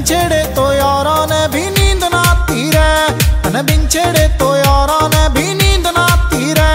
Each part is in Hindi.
छेड़े तो यारा ने भी नींद ना आती रे, तन बिन छेड़े तो यारा ने भी नींद ना आती रे।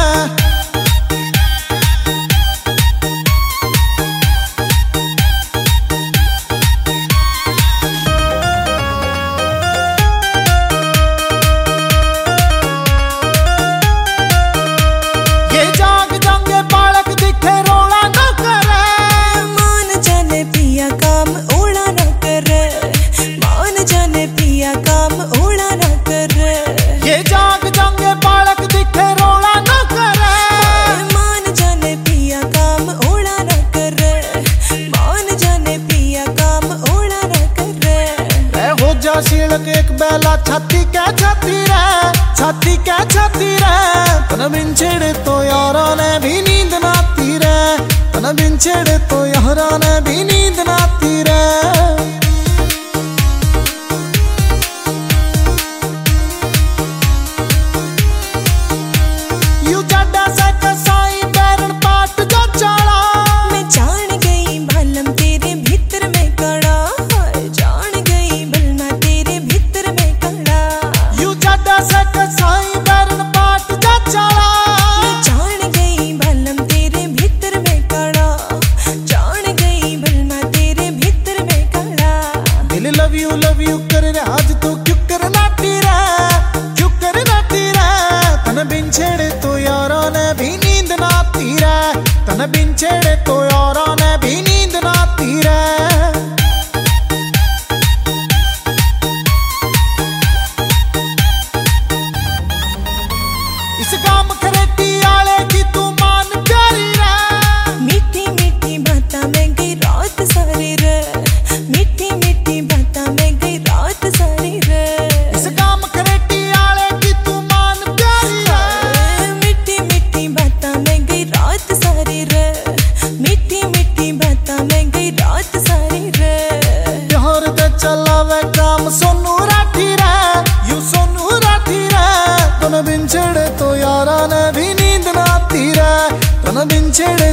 ये जाग जांगे बालक दिखे रोला न करे, मान जाने पिया काम ओला न करे, मान जाने पिया काम ओला न करे। ये जाग जांगे बालक दिखे रोला न करे, मान जाने पिया काम ओला न करे, मान जाने पिया काम ओला न करे। रे हो जा शीलक एक बेला छाती कै छाती रे, छाती कै छाती रे। तन बिन छेड़े तो यारा ने भी नींद ना आती रे, तन बिन छेड़े तो यारा ने भी नींद ना आती रे। यू जाडा सा कसाई बैरन पाट जो चाला, मैं जान गई भलम तेरे भीतर में कड़ा, जान गई भलमा तेरे भीतर में कड़ा। यू जाडा सा कसाई बैरन पाट जो चाला, मैं जान गई भलम तेरे भीतर में कड़ा, जान गई भलमा तेरे भीतर में कड़ा। दिल लव यू कर रे आज तू क्यों कर नाटी रे, क्यों कर नाटी रे। तन बिन छेड़े तो यारा ने भी नींद ना आती रे, तन बिन छेड़े तो यारा ने भी नींद ना आती रे। इस काम खरेटी आले की तू मान प्यारी रे, मीठी मीठी बातां में गई रात सारी रे, मीठी मीठी बातां में गई रात सारी रे। इस काम खरेटी आले की तू मान प्यारी रे। मीठी मीठी बातां में गई रात सारी रे, मीठी मीठी बातां में गई रात सारी रे। बिहार दे चलावे काम सोनू राठी रे, यू सोनू राठी रे। तन बिन छेड़े तो यारा ने भी नींद ना आती रे, तन बिन छेड़े